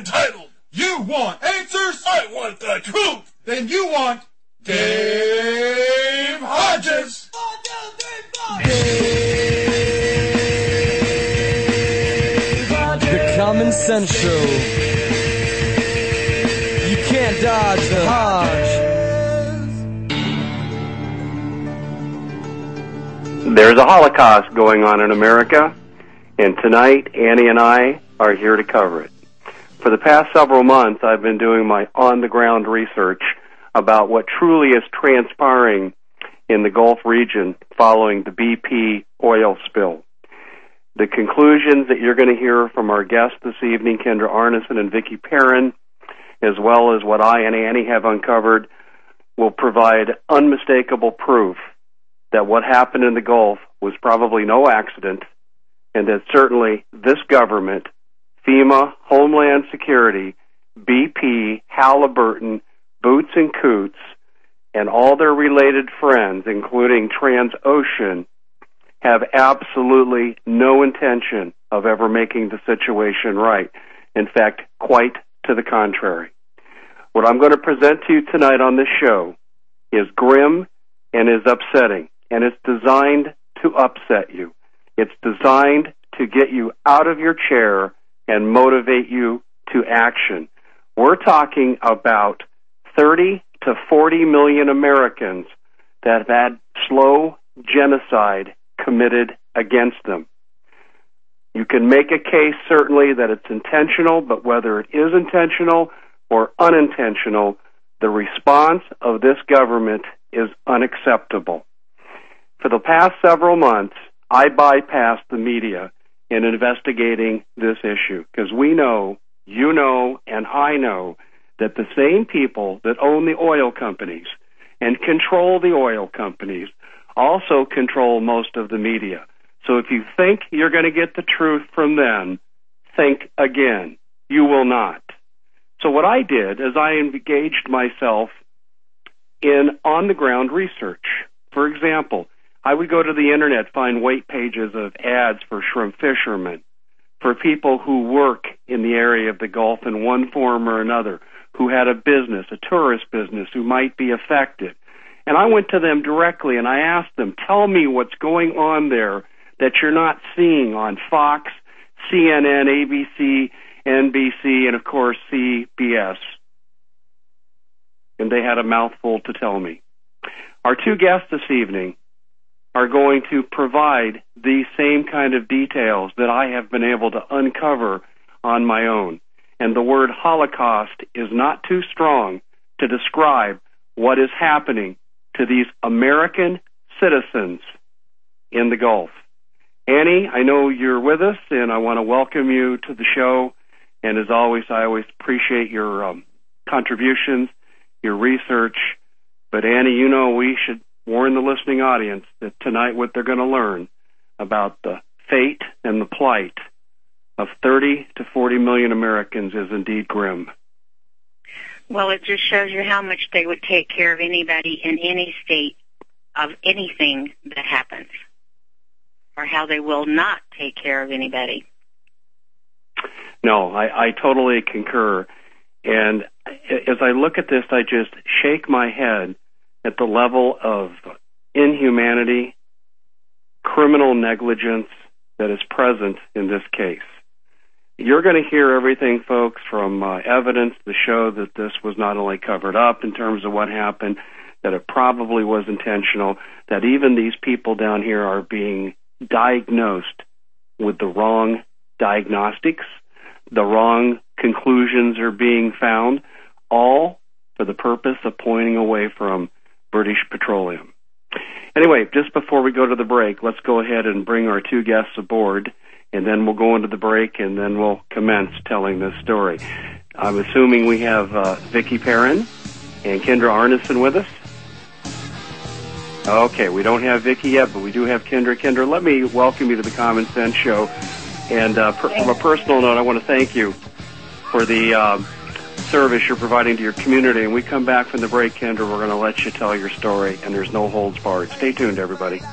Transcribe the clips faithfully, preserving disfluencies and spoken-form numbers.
entitled. You want answers? I want the truth. Then you want Dave Hodges. One, two, three, four. Dave Hodges. The Common Sense Show. You can't dodge the Hodge. There's a Holocaust going on in America, and tonight Annie and I are here to cover it. For the past several months, I've been doing my on-the-ground research about what truly is transpiring in the Gulf region following the B P oil spill. The conclusions that you're going to hear from our guests this evening, Kendra Arneson and Vicki Perrin, as well as what I and Annie have uncovered, will provide unmistakable proof that what happened in the Gulf was probably no accident, and that certainly this government, FEMA, Homeland Security, B P, Halliburton, Boots and Coots, and all their related friends, including Transocean, have absolutely no intention of ever making the situation right. In fact, quite to the contrary. What I'm going to present to you tonight on this show is grim and is upsetting, and it's designed to upset you. It's designed to get you out of your chair and motivate you to action. We're talking about thirty to forty million Americans that have had slow genocide committed against them. You can make a case, certainly, that it's intentional, but whether it is intentional or unintentional, the response of this government is unacceptable. For the past several months, I bypassed the media in investigating this issue because we know, you know, and I know that the same people that own the oil companies and control the oil companies also control most of the media. So if you think you're going to get the truth from them, think again. You will not. So what I did is I engaged myself in on-the-ground research. For example, I would go to the internet, find white pages of ads for shrimp fishermen, for people who work in the area of the Gulf in one form or another, who had a business, a tourist business, who might be affected. And I went to them directly and I asked them, tell me what's going on there that you're not seeing on Fox, C N N, A B C, N B C, and of course C B S. And they had a mouthful to tell me. Our two guests this evening are going to provide these same kind of details that I have been able to uncover on my own. And the word Holocaust is not too strong to describe what is happening to these American citizens in the Gulf. Annie, I know you're with us, and I want to welcome you to the show. And as always, I always appreciate your um, contributions, your research. But Annie, you know we should warn the listening audience that tonight what they're going to learn about the fate and the plight of thirty to forty million Americans is indeed grim. Well, it just shows you how much they would take care of anybody in any state of anything that happens, or how they will not take care of anybody. No, I, I totally concur. And as I look at this, I just shake my head at the level of inhumanity, criminal negligence that is present in this case. You're going to hear everything, folks, from uh, evidence to show that this was not only covered up in terms of what happened, that it probably was intentional, that even these people down here are being diagnosed with the wrong diagnostics, the wrong conclusions are being found, all for the purpose of pointing away from British Petroleum. Anyway, just before we go to the break, let's go ahead and bring our two guests aboard, and then we'll go into the break, and then we'll commence telling this story. I'm assuming we have uh, Vicki Perrin and Kendra Arneson with us. Okay, we don't have Vicki yet, but we do have Kendra. Kendra, let me welcome you to the Common Sense Show. And uh, per- from a personal note, I want to thank you for the uh, service you're providing to your community. And we come back from the break, Kendra, we're going to let you tell your story, and there's no holds barred. Stay tuned, everybody.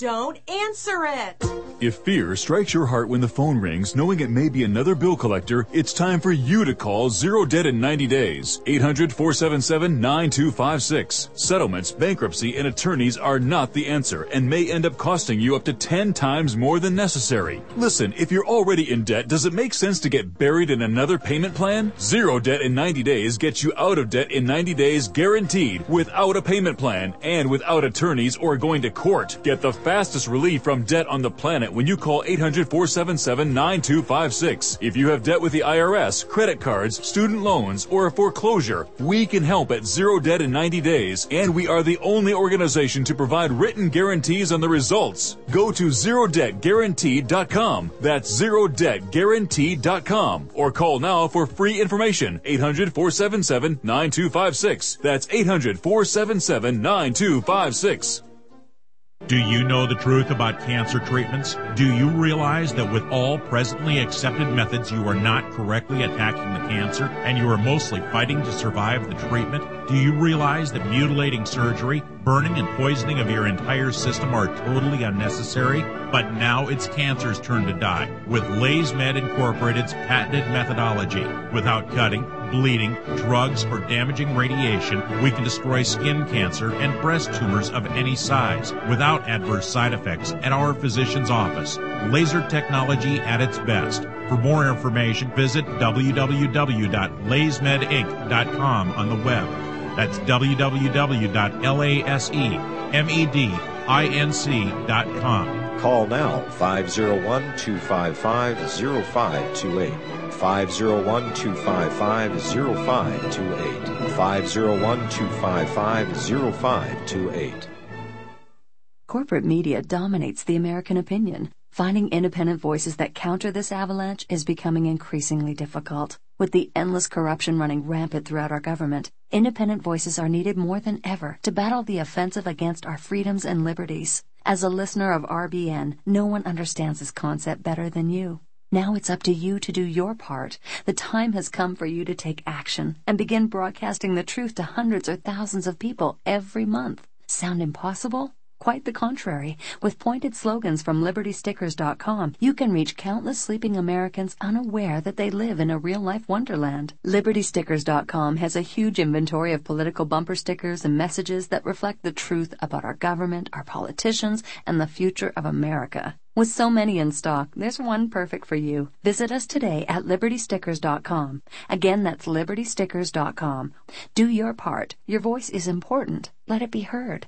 Don't answer it. If fear strikes your heart when the phone rings, knowing it may be another bill collector, it's time for you to call Zero Debt in ninety days. eight hundred, four seven seven, nine two five six. Settlements, bankruptcy, and attorneys are not the answer and may end up costing you up to ten times more than necessary. Listen, if you're already in debt, does it make sense to get buried in another payment plan? Zero Debt in ninety days gets you out of debt in ninety days guaranteed, without a payment plan and without attorneys or going to court. Get the fastest relief from debt on the planet when you call eight hundred, four seven seven, nine two five six. If you have debt with the I R S, credit cards, student loans, or a foreclosure, we can help at Zero Debt in ninety days, and we are the only organization to provide written guarantees on the results. Go to zero debt guaranteed dot com. That's zero debt guaranteed dot com. Or call now for free information. eight hundred, four seven seven, nine two five six. That's eight hundred, four seven seven, nine two five six. Do you know the truth about cancer treatments? Do you realize that with all presently accepted methods, you are not correctly attacking the cancer and you are mostly fighting to survive the treatment? Do you realize that mutilating surgery, burning and poisoning of your entire system are totally unnecessary? But now it's cancer's turn to die with LaysMed Incorporated's patented methodology. Without cutting, bleeding, drugs, or damaging radiation, we can destroy skin cancer and breast tumors of any size without adverse side effects at our physician's office. Laser technology at its best. For more information, visit w w w dot lays med inc dot com on the web. That's w w w dot laysmedinc dot com. Call now, five oh one, two five five, oh five two eight. five oh one, two five five, oh five two eight. five oh one, two five five, oh five two eight. Corporate media dominates the American opinion. Finding independent voices that counter this avalanche is becoming increasingly difficult. With the endless corruption running rampant throughout our government, independent voices are needed more than ever to battle the offensive against our freedoms and liberties. As a listener of R B N, no one understands this concept better than you. Now it's up to you to do your part. The time has come for you to take action and begin broadcasting the truth to hundreds or thousands of people every month. Sound impossible? Quite the contrary. With pointed slogans from liberty stickers dot com, you can reach countless sleeping Americans unaware that they live in a real-life wonderland. liberty stickers dot com has a huge inventory of political bumper stickers and messages that reflect the truth about our government, our politicians, and the future of America. With so many in stock, there's one perfect for you. Visit us today at liberty stickers dot com. Again, that's liberty stickers dot com. Do your part. Your voice is important. Let it be heard.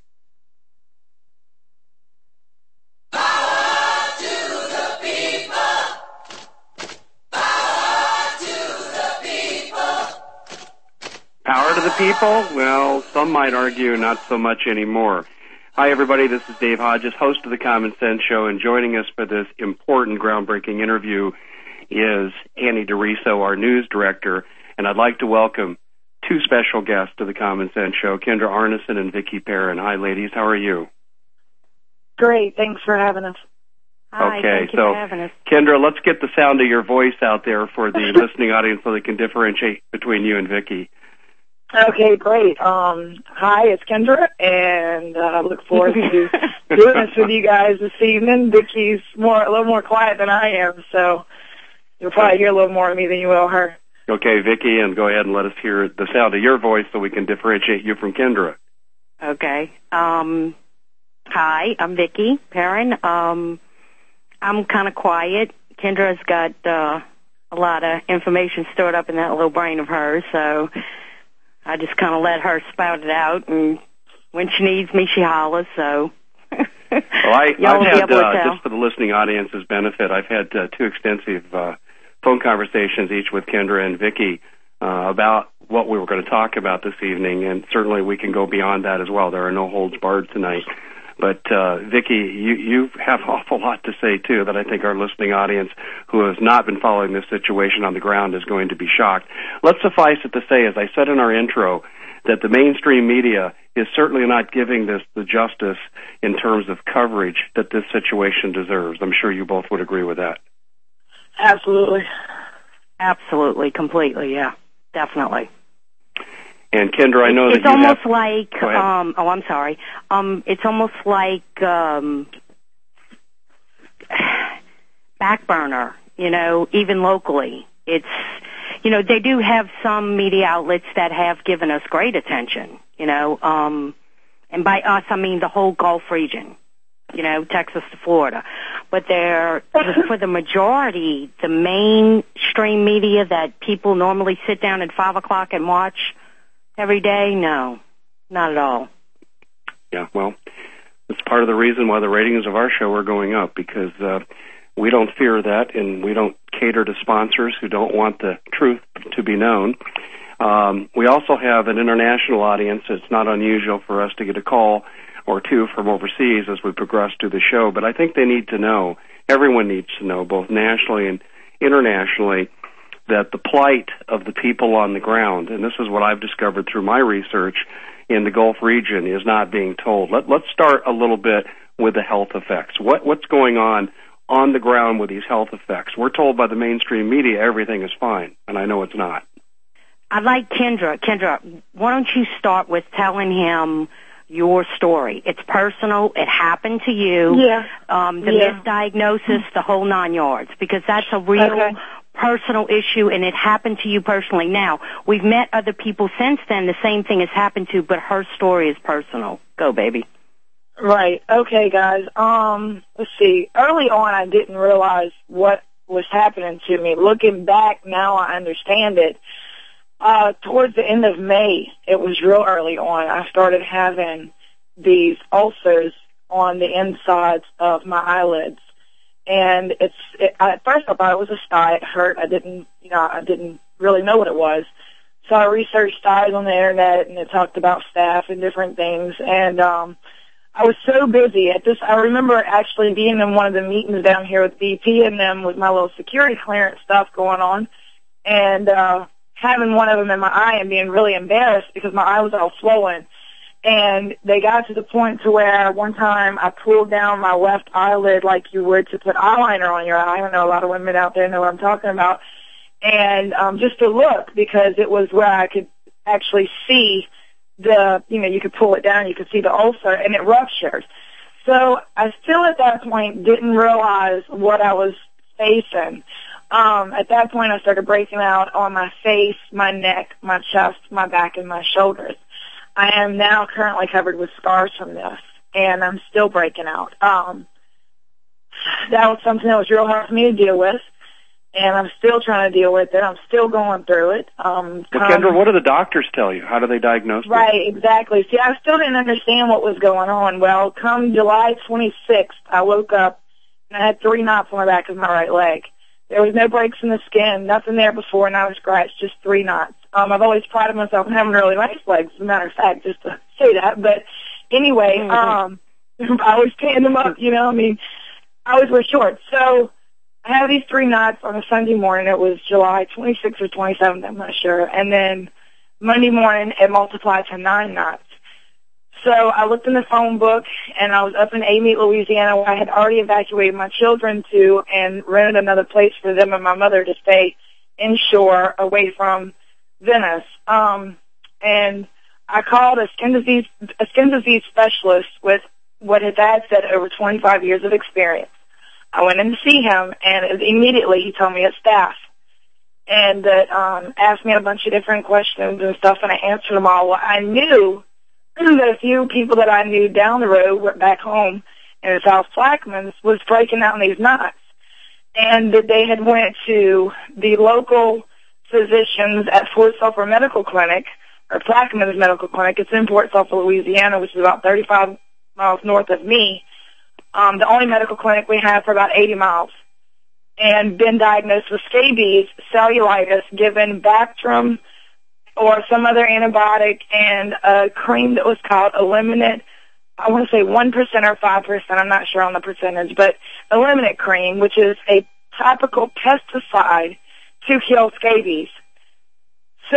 Power to the people? Well, some might argue not so much anymore. Hi, everybody. This is Dave Hodges, host of the Common Sense Show, and joining us for this important, groundbreaking interview is Annie DeRiso, our news director, and I'd like to welcome two special guests to the Common Sense Show, Kendra Arneson and Vicki Perrin. Hi, ladies. How are you? Great. Thanks for having us. Hi, okay, thank you so for having us. Kendra, let's get the sound of your voice out there for the listening audience so they can differentiate between you and Vicki. Okay, great. Um, hi, it's Kendra, and I uh, look forward to doing this with you guys this evening. Vicki's more a little more quiet than I am, so you'll probably hear a little more of me than you will her. Okay, Vicki, and go ahead and let us hear the sound of your voice so we can differentiate you from Kendra. Okay. Um, hi, I'm Vicki Perrin. Um, I'm kind of quiet. Kendra's got uh, a lot of information stored up in that little brain of hers, so I just kind of let her spout it out, and when she needs me, she hollers, so... Well, I, Y'all I've had, uh, tell. just for the listening audience's benefit, I've had uh, two extensive uh, phone conversations, each with Kendra and Vicki, uh, about what we were going to talk about this evening, and certainly we can go beyond that as well. There are no holds barred tonight. But, uh, Vicki, you, you have an awful lot to say, too, that I think our listening audience who has not been following this situation on the ground is going to be shocked. Let's suffice it to say, as I said in our intro, that the mainstream media is certainly not giving this the justice in terms of coverage that this situation deserves. I'm sure you both would agree with that. Absolutely. Absolutely, completely, yeah, definitely. And Kendra, I know it's that you almost have... like, um, oh, I'm sorry. Um, it's almost like um, back burner, you know, even locally. It's, you know, they do have some media outlets that have given us great attention, you know, um, and by us, I mean the whole Gulf region, you know, Texas to Florida. But they're, for the majority, the mainstream media that people normally sit down at five o'clock and watch every day, no, not at all. Yeah, well, it's part of the reason why the ratings of our show are going up, because uh, we don't fear that, and we don't cater to sponsors who don't want the truth to be known. Um, we also have an international audience. It's not unusual for us to get a call or two from overseas as we progress through the show, but I think they need to know, everyone needs to know, both nationally and internationally, that the plight of the people on the ground, and this is what I've discovered through my research in the Gulf region, is not being told. Let, let's start a little bit with the health effects. What, what's going on on the ground with these health effects? We're told by the mainstream media everything is fine, and I know it's not. I'd like Kendra. Kendra, why don't you start with telling him your story? It's personal. It happened to you. Yeah. Um, the yeah. misdiagnosis, the whole nine yards, because that's a real okay. personal issue, and it happened to you personally. Now, we've met other people since then the same thing has happened to, but her story is personal. Go, baby. Right. Okay, guys. Um, let's see. Early on, I didn't realize what was happening to me. Looking back, now I understand it. Uh, towards the end of May, it was real early on, I started having these ulcers on the insides of my eyelids. And it's, it, at first I thought it was a sty. It hurt. I didn't, you know, I didn't really know what it was. So I researched styes on the internet, and it talked about staph and different things. And, um, I was so busy at this. I remember actually being in one of the meetings down here with B P and them with my little security clearance stuff going on, and, uh, having one of them in my eye and being really embarrassed because my eye was all swollen. And they got to the point to where one time I pulled down my left eyelid like you would to put eyeliner on your eye. I know a lot of women out there know what I'm talking about. And um, just to look, because it was where I could actually see the, you know, you could pull it down, you could see the ulcer, and it ruptured. So I still at that point didn't realize what I was facing. Um, at that point, I started breaking out on my face, my neck, my chest, my back, and my shoulders. I am now currently covered with scars from this, and I'm still breaking out. Um, that was something that was real hard for me to deal with, and I'm still trying to deal with it. I'm still going through it. Um, well, Kendra, what do the doctors tell you? How do they diagnose it? Right, exactly. See, I still didn't understand what was going on. Well, come July twenty-sixth, I woke up, and I had three knots on the back of my right leg. There was no breaks in the skin, nothing there before, not a scratch, just three knots. Um, I've always prided myself on having really nice legs, as a matter of fact, just to say that. But anyway, um, I always tan them up, you know, I mean, I always wear shorts. So I had these three knots on a Sunday morning. It was July twenty-sixth or twenty-seventh, I'm not sure. And then Monday morning, it multiplied to nine knots. So I looked in the phone book, and I was up in Amite, Louisiana, where I had already evacuated my children to and rented another place for them and my mother to stay inshore away from Venice. Um, and I called a skin disease, a skin disease specialist with what his dad said over twenty-five years of experience. I went in to see him, and immediately he told me it's staph. And that um, asked me a bunch of different questions and stuff, and I answered them all. Well, I knew that a few people that I knew down the road, went back home in South Plaquemines, was breaking out in these knots. And that they had went to the local physicians at Fort Sulphur Medical Clinic, or Plaquemines Medical Clinic. It's in Fort Sulphur, Louisiana, which is about thirty-five miles north of me. Um, the only medical clinic we have for about eighty miles. And been diagnosed with scabies, cellulitis, given Bactrim or some other antibiotic, and a cream that was called Eliminate. I want to say one percent or five percent, I'm not sure on the percentage, but Eliminate cream, which is a topical pesticide to kill scabies. So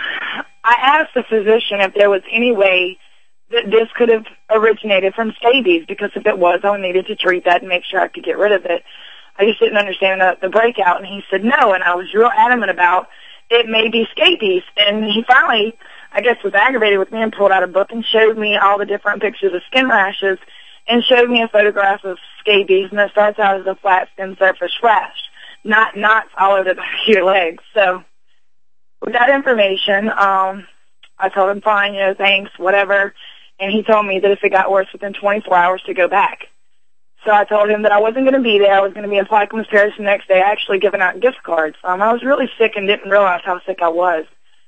I asked the physician if there was any way that this could have originated from scabies, because if it was, I needed to treat that and make sure I could get rid of it. I just didn't understand the, the breakout, and he said no, and I was real adamant about it may be scabies. And he finally, I guess, was aggravated with me and pulled out a book and showed me all the different pictures of skin rashes and showed me a photograph of scabies, and it starts out as a flat skin surface rash, not knots all over the back of your legs. So with that information, um, I told him, fine, you know, thanks, whatever. And he told me that if it got worse within twenty-four hours to go back. So I told him that I wasn't going to be there. I was going to be in Plaquemines Parish the next day, actually giving out gift cards. Um, I was really sick and didn't realize how sick I was.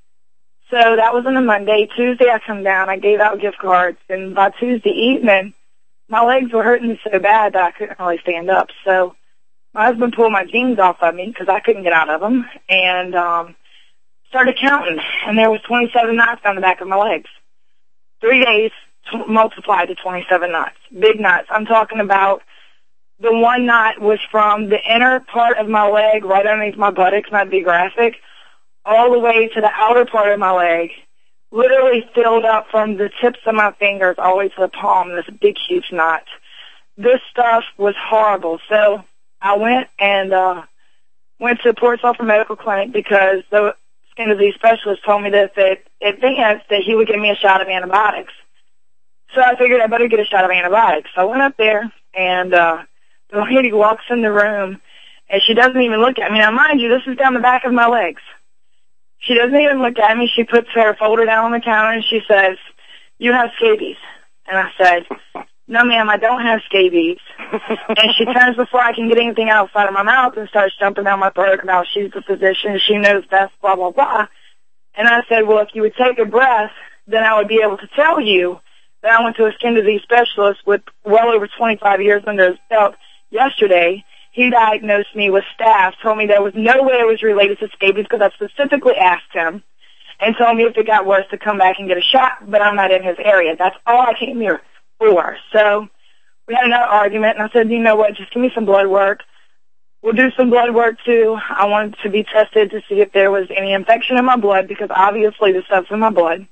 So that was on a Monday. Tuesday I come down. I gave out gift cards. And by Tuesday evening, my legs were hurting me so bad that I couldn't really stand up. So my husband pulled my jeans off of me because I couldn't get out of them, and um, started counting. And there was twenty-seven knots down the back of my legs. Three days t- multiplied to twenty-seven knots. Big knots. I'm talking about the one knot was from the inner part of my leg, right underneath my buttocks, not to be graphic, all the way to the outer part of my leg, literally filled up from the tips of my fingers all the way to the palm, this big, huge knot. This stuff was horrible. So I went and uh, went to Port Sulphur Medical Clinic because the skin disease specialist told me that if it advanced, that he would give me a shot of antibiotics. So I figured I better get a shot of antibiotics. So I went up there, and uh, the lady walks in the room, and she doesn't even look at me. Now, mind you, this is down the back of my legs. She doesn't even look at me. She puts her folder down on the counter, and she says, you have scabies. And I said, no, ma'am, I don't have scabies. And she turns before I can get anything outside of my mouth and starts jumping down my throat about she's the physician, she knows best, blah, blah, blah. And I said, well, if you would take a breath, then I would be able to tell you that I went to a skin disease specialist with well over twenty-five years under his belt yesterday. He diagnosed me with staph, told me there was no way it was related to scabies because I specifically asked him, and told me if it got worse to come back and get a shot, but I'm not in his area. That's all I came here for. So we had another argument, and I said, you know what, just give me some blood work. We'll do some blood work, too. I wanted to be tested to see if there was any infection in my blood because obviously the stuff's in my blood.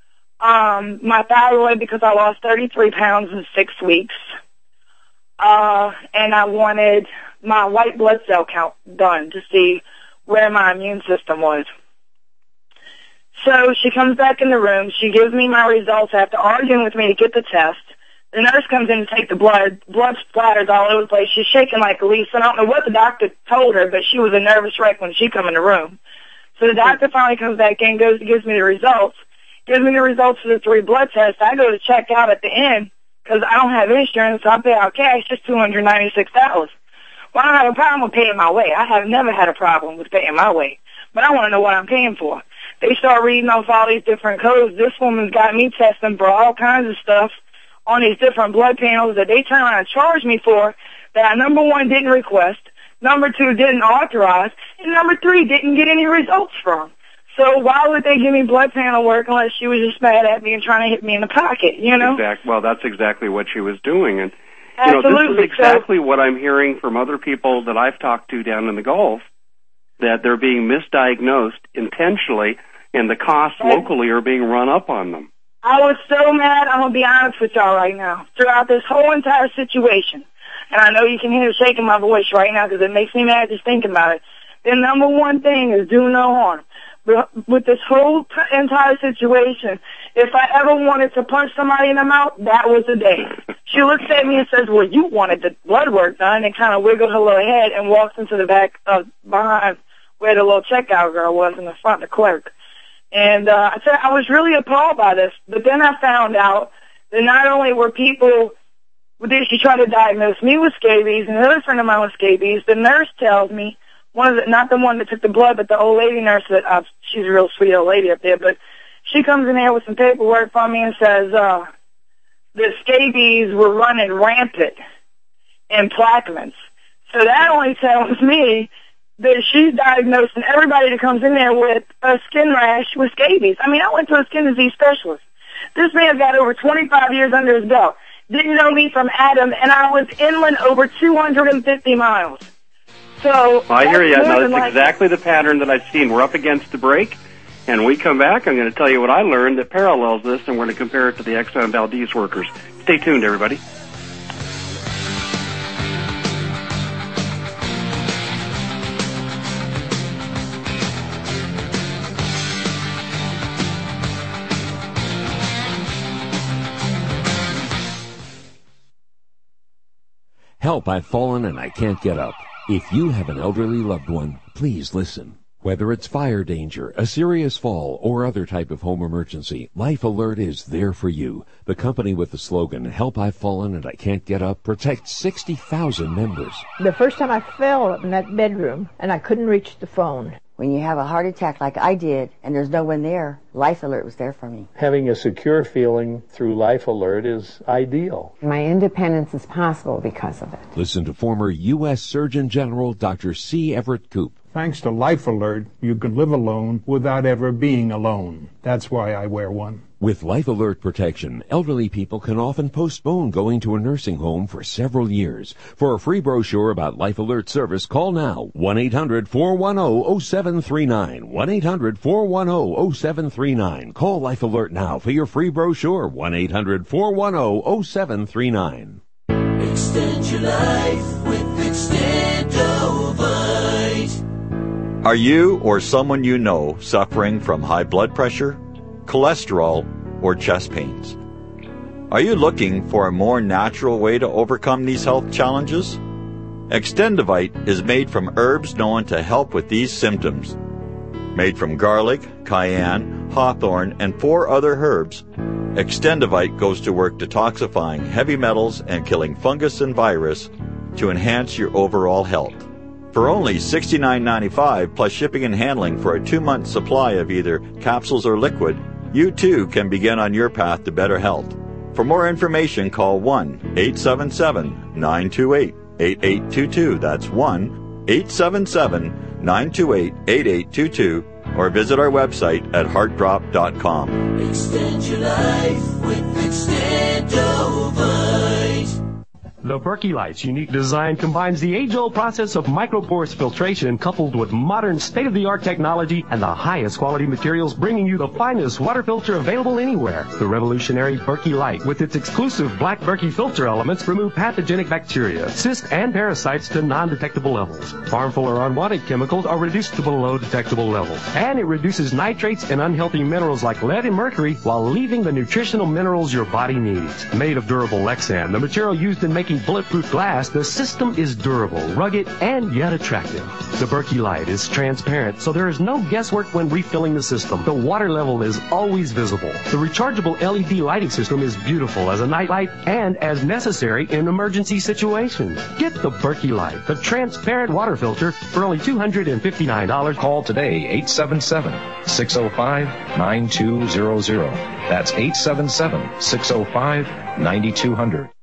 Um, my thyroid because I lost thirty-three pounds in six weeks. Uh, and I wanted my white blood cell count done to see where my immune system was. So she comes back in the room. She gives me my results after arguing with me to get the test. The nurse comes in to take the blood. Blood splatters all over the place. She's shaking like a leaf. I don't know what the doctor told her, but she was a nervous wreck when she come in the room. So the doctor finally comes back in, goes and gives me the results, gives me the results for the three blood tests. I go to check out at the end because I don't have insurance, so I pay out cash, just two hundred ninety-six dollars. Well, I don't have a problem with paying my way. I have never had a problem with paying my way, but I want to know what I'm paying for. They start reading off all these different codes. This woman's got me testing for all kinds of stuff on these different blood panels that they turn around and charge me for that I, number one, didn't request, number two, didn't authorize, and number three, didn't get any results from. So why would they give me blood panel work unless she was just mad at me and trying to hit me in the pocket, you know? Exact, well, that's exactly what she was doing. And, Absolutely. you know, this is exactly so, what I'm hearing from other people that I've talked to down in the Gulf, that they're being misdiagnosed intentionally, and the costs right. locally are being run up on them. I was so mad, I'm going to be honest with y'all right now, throughout this whole entire situation. And I know you can hear it shaking my voice right now because it makes me mad just thinking about it. The number one thing is do no harm. But with this whole entire situation, if I ever wanted to punch somebody in the mouth, that was the day. She looks at me and says, well, you wanted the blood work done, and kind of wiggled her little head and walks into the back of behind where the little checkout girl was in the front, the clerk. And uh, I said I was really appalled by this. But then I found out that not only were people, did she try to diagnose me with scabies, and another friend of mine with scabies, the nurse tells me, one of the, not the one that took the blood, but the old lady nurse that, uh, she's a real sweet old lady up there, but she comes in there with some paperwork for me and says, uh, the scabies were running rampant in Plaquemines. So that only tells me that she's diagnosing everybody that comes in there with a skin rash with scabies. I mean, I went to a skin disease specialist. This man got over twenty-five years under his belt. Didn't know me from Adam, and I was inland over two hundred fifty miles. So well, I hear you. No, that's like exactly the pattern that I've seen. We're up against the break, and when we come back, I'm going to tell you what I learned that parallels this, and we're going to compare it to the Exxon Valdez workers. Stay tuned, everybody. Help, I've fallen and I can't get up. If you have an elderly loved one, please listen. Whether it's fire danger, a serious fall, or other type of home emergency, Life Alert is there for you. The company with the slogan, Help, I've Fallen and I Can't Get Up, protects sixty thousand members. The first time I fell in that bedroom and I couldn't reach the phone. When you have a heart attack like I did and there's no one there, Life Alert was there for me. Having a secure feeling through Life Alert is ideal. My independence is possible because of it. Listen to former U S Surgeon General Doctor C. Everett Koop. Thanks to Life Alert, you can live alone without ever being alone. That's why I wear one. With Life Alert protection, elderly people can often postpone going to a nursing home for several years. For a free brochure about Life Alert service, call now one eight hundred four one zero zero seven three nine. one eight hundred four one zero zero seven three nine. Call Life Alert now for your free brochure. one eight hundred four one zero zero seven three nine. Extend your life with Extendovite. Are you or someone you know suffering from high blood pressure, cholesterol, or chest pains? Are you looking for a more natural way to overcome these health challenges? Extendovite is made from herbs known to help with these symptoms. Made from garlic, cayenne, hawthorn, and four other herbs, Extendovite goes to work detoxifying heavy metals and killing fungus and virus to enhance your overall health. For only sixty-nine ninety-five plus shipping and handling for a two-month supply of either capsules or liquid, you too can begin on your path to better health. For more information, call one eight seven seven nine two eight eight eight two two. That's one eight seven seven nine two eight eight eight two two, or visit our website at heart drop dot com. Extend your life with Extendovite. The Berkey Light's unique design combines the age-old process of micropores filtration coupled with modern state-of-the-art technology and the highest quality materials, bringing you the finest water filter available anywhere. The revolutionary Berkey Light, with its exclusive black Berkey filter elements, remove pathogenic bacteria, cysts, and parasites to non-detectable levels. Harmful or unwanted chemicals are reduced to below detectable levels. And it reduces nitrates and unhealthy minerals like lead and mercury while leaving the nutritional minerals your body needs. Made of durable Lexan, the material used in making bulletproof glass, the system is durable, rugged, and yet attractive. The Berkey Light is transparent, so there is no guesswork when refilling the system. The water level is always visible. The rechargeable L E D lighting system is beautiful as a nightlight and as necessary in emergency situations. Get the Berkey Light, the transparent water filter, for only two hundred fifty-nine dollars. Call today, eight seven seven, six zero five, nine two zero zero. That's eight seven seven, six zero five, nine two zero zero.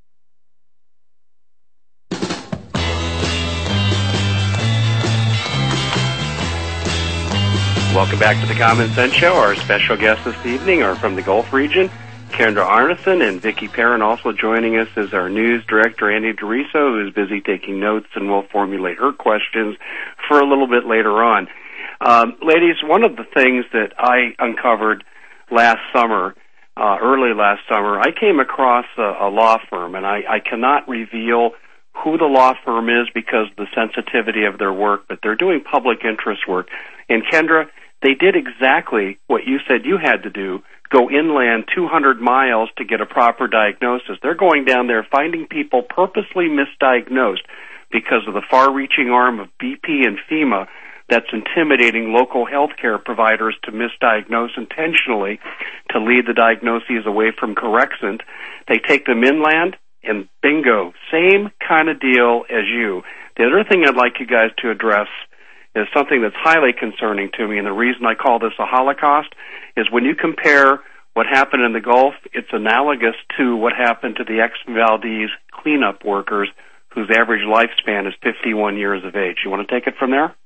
Welcome back to the Common Sense Show. Our special guests this evening are from the Gulf region, Kendra Arneson, and Vicki Perrin. Also joining us is our news director, Andy DeRiso, who's busy taking notes and will formulate her questions for a little bit later on. Um, ladies, one of the things that I uncovered last summer, uh, early last summer, I came across a, a law firm, and I, I cannot reveal who the law firm is because of the sensitivity of their work, but they're doing public interest work. And Kendra, they did exactly what you said you had to do, go inland two hundred miles to get a proper diagnosis. They're going down there finding people purposely misdiagnosed because of the far-reaching arm of B P and FEMA that's intimidating local healthcare providers to misdiagnose intentionally to lead the diagnoses away from corrections. They take them inland, and bingo, same kind of deal as you. The other thing I'd like you guys to address is something that's highly concerning to me, and the reason I call this a Holocaust is when you compare what happened in the Gulf, it's analogous to what happened to the ex-Valdez cleanup workers whose average lifespan is fifty-one years of age. You want to take it from there?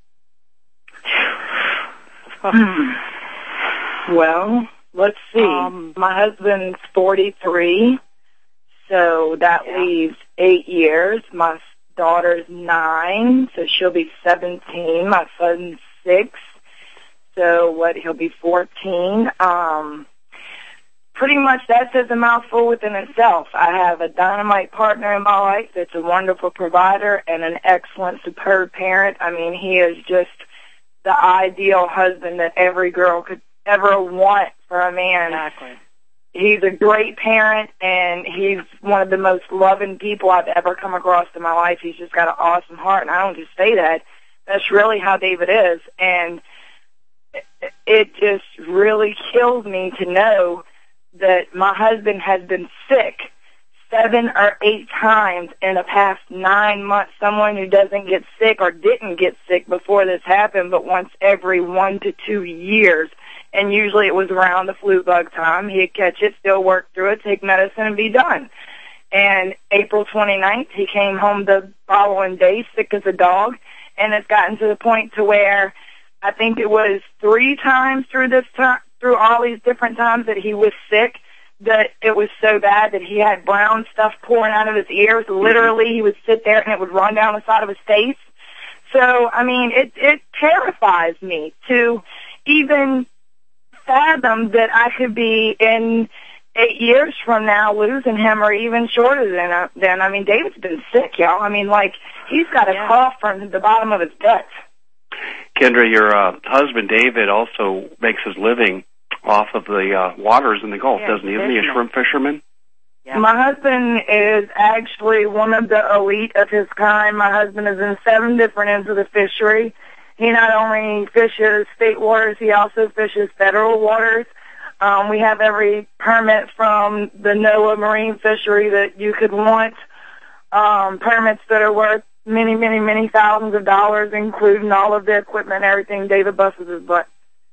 Well, let's see. Um, My husband's forty-three, so that yeah. leaves eight years. My daughter's nine, so she'll be seventeen. My son's six, so what, he'll be fourteen. Um, pretty much that says a mouthful within itself. I have a dynamite partner in my life that's a wonderful provider and an excellent, superb parent. I mean, he is just the ideal husband that every girl could ever want for a man. Exactly. he's a great parent, and he's one of the most loving people I've ever come across in my life. He's just got an awesome heart, and I don't just say that. That's really how David is, and it just really kills me to know that my husband has been sick seven or eight times in the past nine months. Someone who doesn't get sick or didn't get sick before this happened, but once every one to two years. And usually it was around the flu bug time. He'd catch it, still work through it, take medicine, and be done. And April twenty-ninth, he came home the following day, sick as a dog, and it's gotten to the point to where I think it was three times through this time, through all these different times that he was sick, that it was so bad that he had brown stuff pouring out of his ears. Literally, he would sit there and it would run down the side of his face. So, I mean, it, it terrifies me to even fathom that I could be in eight years from now losing him, or even shorter than uh, then. I mean, David's been sick, y'all. I mean, like, he's got a yeah. cough from the bottom of his gut. Kendra, your uh, husband David also makes his living off of the uh, waters in the Gulf, yeah, doesn't he? Isn't he a shrimp fisherman? Yeah. My husband is actually one of the elite of his kind. My husband is in seven different ends of the fishery. He not only fishes state waters, he also fishes federal waters. Um, we have every permit from the NOAA marine fishery that you could want, um, permits that are worth many, many, many thousands of dollars, including all of the equipment and everything. David busts his butt.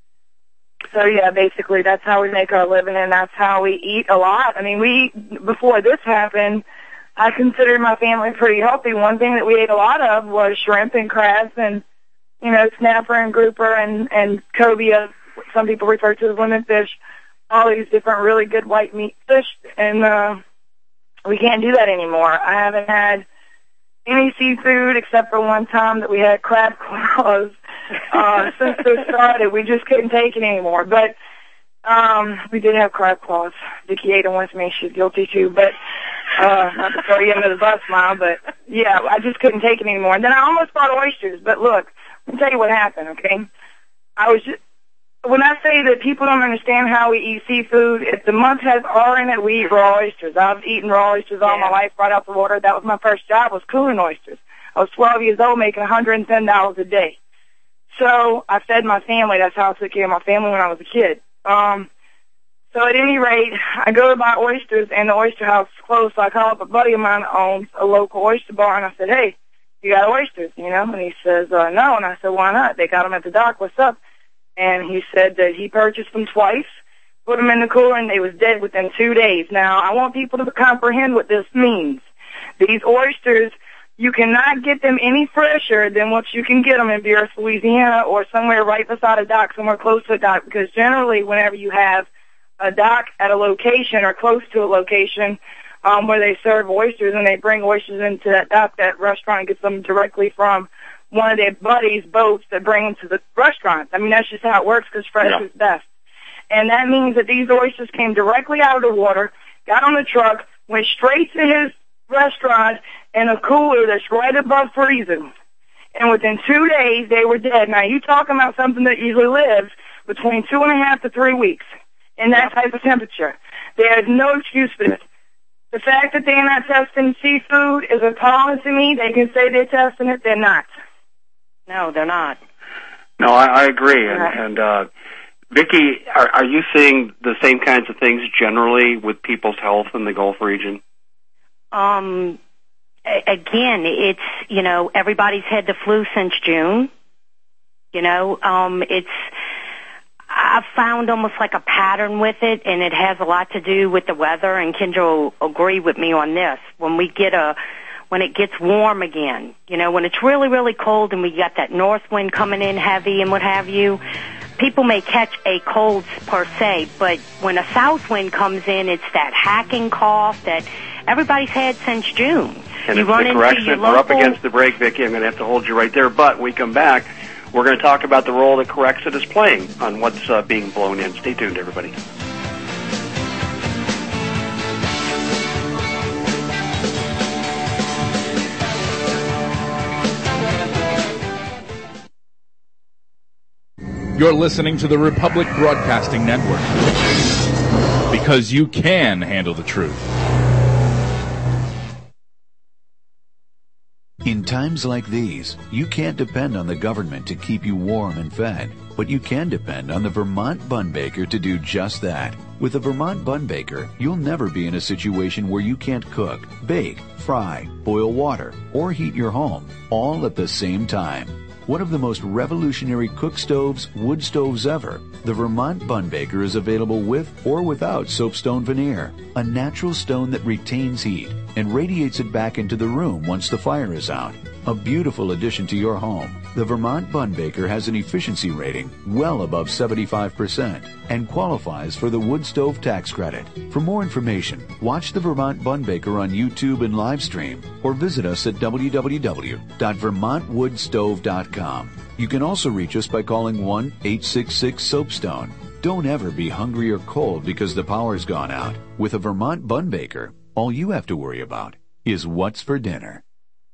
So, yeah, basically that's how we make our living, and that's how we eat a lot. I mean, we, before this happened, I considered my family pretty healthy. One thing that we ate a lot of was shrimp and crabs and, you know, snapper and grouper and, and cobia, some people refer to as lemon fish, all these different really good white meat fish, and uh, we can't do that anymore. I haven't had any seafood except for one time that we had crab claws. Uh, since this started, we just couldn't take it anymore. But um, we did have crab claws. Vicki ate them with me. She's guilty too. But uh, not to throw you under the bus, Mom, but yeah, I just couldn't take it anymore. And then I almost bought oysters. But look, let me tell you what happened, okay? I was just, when I say that people don't understand how we eat seafood, if the month has R in it, we eat raw oysters. I've eaten raw oysters all yeah. my life, right out the water. That was my first job, was cooling oysters. I was twelve years old, making one hundred ten dollars a day. So I fed my family. That's how I took care of my family when I was a kid. Um, so at any rate, I go to buy oysters, and the oyster house is closed. So I call up a buddy of mine that owns a local oyster bar, and I said, hey, you got oysters, you know? And he says, uh, no. And I said, why not? They got them at the dock. What's up? And he said that he purchased them twice, put them in the cooler, and they was dead within two days. Now, I want people to comprehend what this means. These oysters, you cannot get them any fresher than what you can get them in Buras, Louisiana, or somewhere right beside a dock, somewhere close to a dock, because generally whenever you have a dock at a location or close to a location um, where they serve oysters and they bring oysters into that dock, that restaurant gets them directly from one of their buddies' boats that bring them to the restaurant. I mean, that's just how it works, because fresh yeah. is best. And that means that these oysters came directly out of the water, got on the truck, went straight to his restaurant in a cooler that's right above freezing. And within two days, they were dead. Now, you talking about something that usually lives between two and a half to three weeks in that type of temperature. There's no excuse for this. The fact that they're not testing seafood is appalling to me. They can say they're testing it. They're not. No, they're not. No, I, I agree. And, and uh, Vicki, are, are you seeing the same kinds of things generally with people's health in the Gulf region? Um, again, it's, you know, everybody's had the flu since June. You know, um, it's, I've found almost like a pattern with it, and it has a lot to do with the weather, and Kendra will agree with me on this. When we get a, when it gets warm again, you know, when it's really, really cold and we got that north wind coming in heavy and what have you, people may catch a cold per se, but when a south wind comes in, it's that hacking cough that everybody's had since June. And you it's run the into correction. your We're up local... against the break, Vicki. I'm going to have to hold you right there. But when we come back, we're going to talk about the role that Corexit is playing on what's uh, being blown in. Stay tuned, everybody. You're listening to the Republic Broadcasting Network. Because you can handle the truth. In times like these, you can't depend on the government to keep you warm and fed, but you can depend on the Vermont Bun Baker to do just that. With the Vermont Bun Baker, you'll never be in a situation where you can't cook, bake, fry, boil water, or heat your home, all at the same time. One of the most revolutionary cook stoves, wood stoves ever, the Vermont Bun Baker is available with or without soapstone veneer, a natural stone that retains heat and radiates it back into the room once the fire is out. A beautiful addition to your home. The Vermont Bun Baker has an efficiency rating well above seventy-five percent and qualifies for the wood stove tax credit. For more information, watch the Vermont Bun Baker on YouTube and live stream or visit us at w w w dot vermont wood stove dot com. You can also reach us by calling one eight six six soapstone. Don't ever be hungry or cold because the power's gone out. With a Vermont Bun Baker, all you have to worry about is what's for dinner.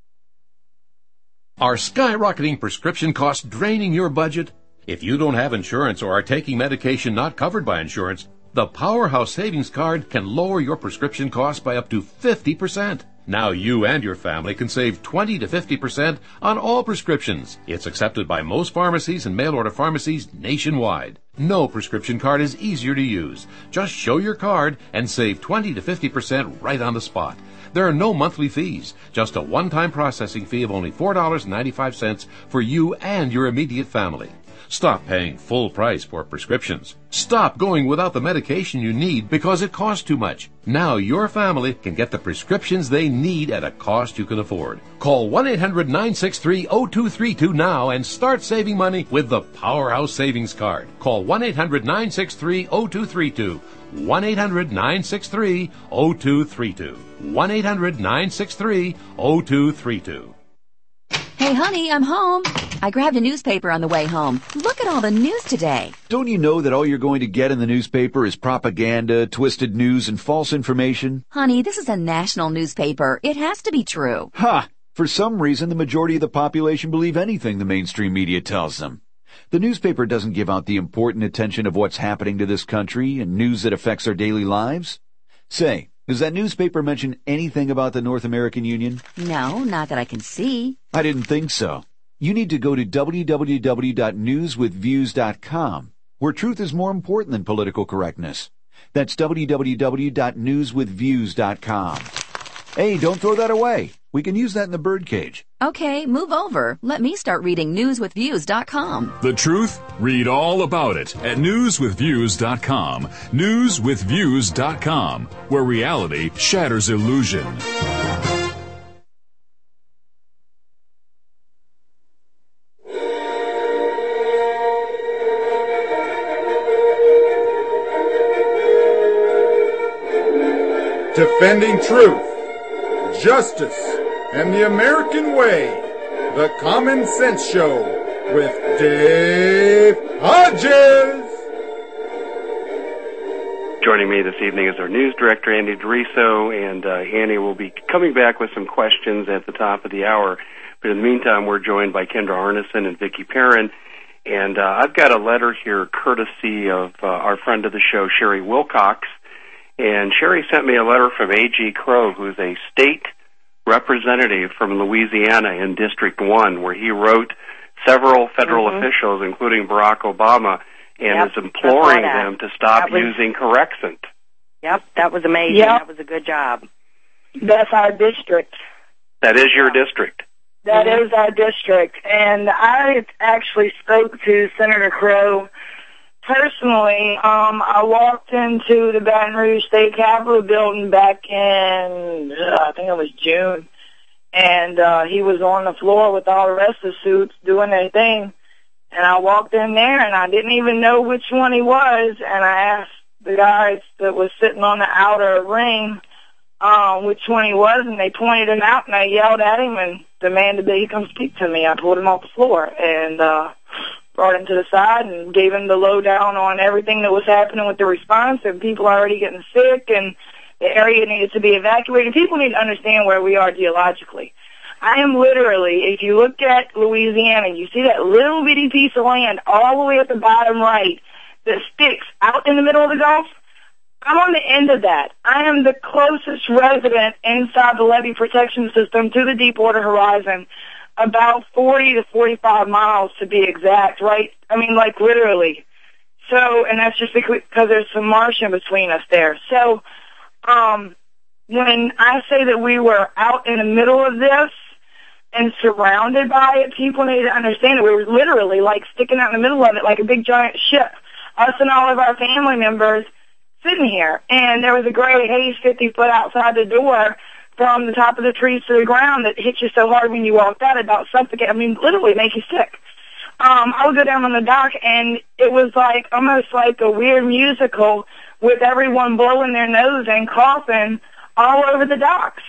Are skyrocketing prescription costs draining your budget? If you don't have insurance or are taking medication not covered by insurance, the Powerhouse Savings Card can lower your prescription costs by up to fifty percent. Now you and your family can save twenty to fifty percent on all prescriptions. It's accepted by most pharmacies and mail-order pharmacies nationwide. No prescription card is easier to use. Just show your card and save twenty to fifty percent right on the spot. There are no monthly fees, just a one-time processing fee of only four dollars and ninety-five cents for you and your immediate family. Stop paying full price for prescriptions. Stop going without the medication you need because it costs too much. Now your family can get the prescriptions they need at a cost you can afford. Call one eight hundred nine six three zero two three two now and start saving money with the Powerhouse Savings Card. Call one eight hundred nine six three zero two three two. one eight hundred nine six three zero two three two. one eight hundred nine six three zero two three two. Hey, honey, I'm home. I grabbed a newspaper on the way home. Look at all the news today. Don't you know that all you're going to get in the newspaper is propaganda, twisted news, and false information? Honey, this is a national newspaper. It has to be true. Ha! For some reason, the majority of the population believe anything the mainstream media tells them. The newspaper doesn't give out the important attention of what's happening to this country and news that affects our daily lives. Say, does that newspaper mention anything about the North American Union? No, not that I can see. I didn't think so. You need to go to w w w dot news with views dot com, where truth is more important than political correctness. That's w w w dot news with views dot com. Hey, don't throw that away. We can use that in the birdcage. Okay, move over. Let me start reading news with views dot com. The truth? Read all about it at news with views dot com. news with views dot com, where reality shatters illusion. Defending truth, justice, and the American way. The Common Sense Show with Dave Hodges. Joining me this evening is our news director, Andy Doriso, and uh, Andy will be coming back with some questions at the top of the hour. But in the meantime, we're joined by Kendra Arneson and Vicki Perrin. And uh, I've got a letter here courtesy of uh, our friend of the show, Sherry Wilcox. And Sherry sent me a letter from A G Crow, who's a state representative from Louisiana in District one, where he wrote several federal mm-hmm. officials, including Barack Obama, and yep, is imploring them to stop was, using Corexant. Yep, that was amazing. Yep. That was a good job. That's our district. That is your district. That mm-hmm. is our district. And I actually spoke to Senator Crow personally. Um, I walked into the Baton Rouge State Capitol building back in, uh, I think it was June, and uh, he was on the floor with all the rest of the suits doing their thing. And I walked in there, and I didn't even know which one he was, and I asked the guys that was sitting on the outer ring um, which one he was, and they pointed him out, and I yelled at him and demanded that he come speak to me. I pulled him off the floor and uh, brought him to the side and gave him the lowdown on everything that was happening with the response, and people already getting sick, and the area needed to be evacuated. People need to understand where we are geologically. I am literally, if you look at Louisiana, you see that little bitty piece of land all the way at the bottom right that sticks out in the middle of the Gulf. I'm on the end of that. I am the closest resident inside the levee protection system to the Deepwater Horizon, about forty to forty-five miles to be exact, right? I mean, like literally. So, and that's just because there's some marsh in between us there. So, um, when I say that we were out in the middle of this and surrounded by it, people need to understand that we were literally like sticking out in the middle of it like a big giant ship. Us and all of our family members sitting here. And there was a great haze fifty foot outside the door from the top of the trees to the ground that hit you so hard when you walked out, it about suffocated. I mean, literally make you sick. Um, I would go down on the dock, and it was like almost like a weird musical with everyone blowing their nose and coughing all over the docks.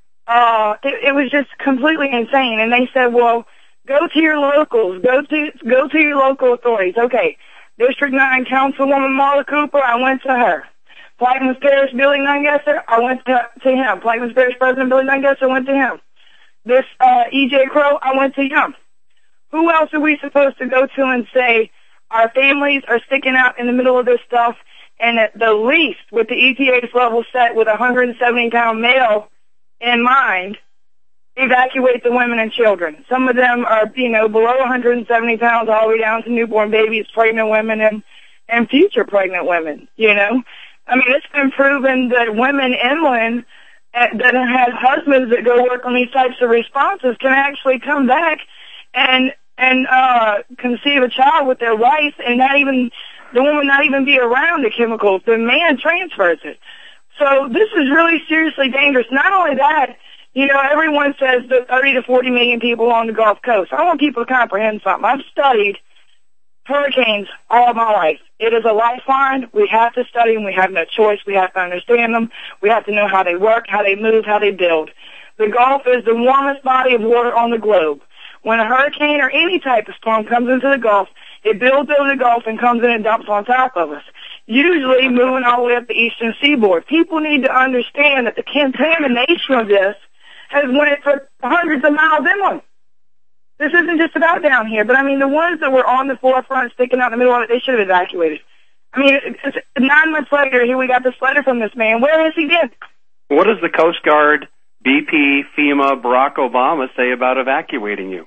Uh, it, it was just completely insane. And they said, well, go to your locals, go to go to your local authorities. Okay, District nine Councilwoman Marla Cooper, I went to her. Plaquemines Parish Billy Nungesser, I went to, to him. Plaquemines Parish President Billy Nungesser, I went to him. This uh, E J Crow, I went to him. Who else are we supposed to go to and say our families are sticking out in the middle of this stuff, and at the least, with the E P A's level set with a one hundred seventy pound male in mind, evacuate the women and children. Some of them are, you know, below one hundred seventy pounds all the way down to newborn babies, pregnant women, and, and future pregnant women, you know. I mean, it's been proven that women inland uh, that have had husbands that go work on these types of responses can actually come back and and uh conceive a child with their wife, and not even the woman not even be around the chemicals. The man transfers it. So this is really seriously dangerous. Not only that, you know, everyone says that thirty to forty million people on the Gulf Coast. I want people to comprehend something. I've studied hurricanes all my life. It is a lifeline. We have to study them. We have no choice. We have to understand them. We have to know how they work, how they move, how they build. The Gulf is the warmest body of water on the globe. When a hurricane or any type of storm comes into the Gulf, it builds over the Gulf and comes in and dumps on top of us, usually moving all the way up the eastern seaboard. People need to understand that the contamination of this has went for hundreds of miles inland. This isn't just about down here, but I mean, the ones that were on the forefront sticking out in the middle of it, they should have evacuated. I mean, it's, nine months later, here we got this letter from this man. Where has he been? What does the Coast Guard, B P, FEMA, Barack Obama say about evacuating you?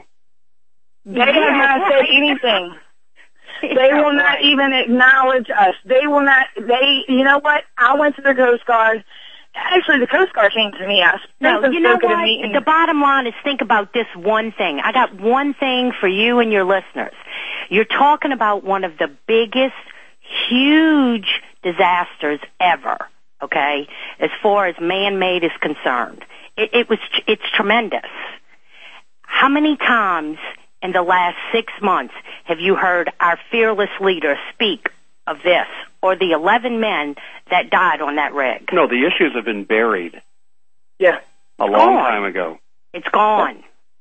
They have not said anything. They will not even acknowledge us. They will not, they, you know what? I went to the Coast Guard. Actually, the Coast Guard came to me. I no, you know what? The bottom line is think about this one thing. I got one thing for you and your listeners. You're talking about one of the biggest, huge disasters ever, okay, as far as man-made is concerned. It, it was, it's tremendous. How many times in the last six months have you heard our fearless leader speak of this, or the eleven men that died on that rig? No, the issues have been buried. Yeah. A long time ago. It's gone.